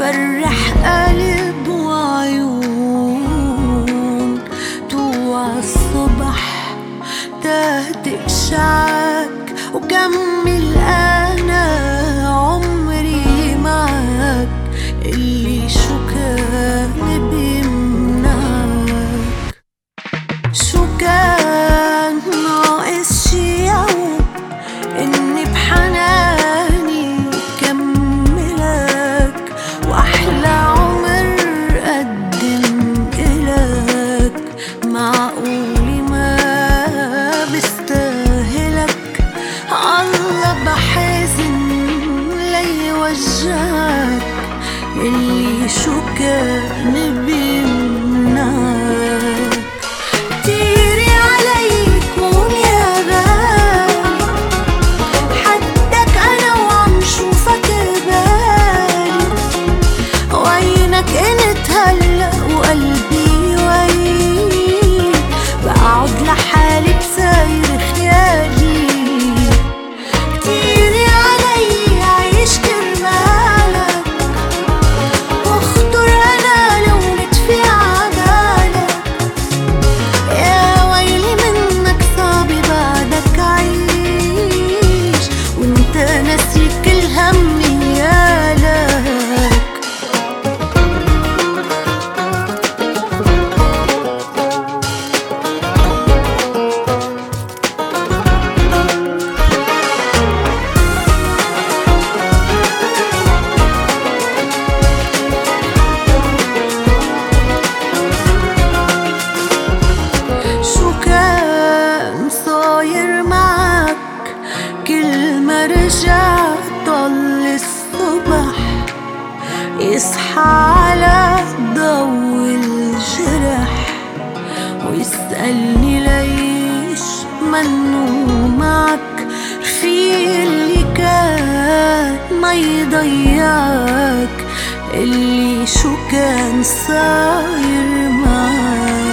فرح قلب وعيون طوع الصبح تهدئ شعك وكمل أنا عمري معك اللي شو كان بيمنعك. شو كان ناقص شي يوم إني بحناني كملك وأحلى عمر قدم إلك. معقولي ما بستاهلك الله بحزن ليوجعك اللي شو كان بيمنعك. كتيري علي كون يا غالي حدك أنا وعم شوفك بالي وعينك انت هلأ وقلبي وعيك بقعد لحالي بساير خيالي. كتيري علي عيش كرمالك واخطر أنا لو نتفي عبالك. يا ويلي منك صعب بعدك عيش وانت ناسي كل همي يالك. شو كان صاير معك كل ما رجع طل الصبح يصحى على ضو الجرح ويسألني ليش منو معك رفيق اللي كان ما يضيعك اللي شو كان صاير معك.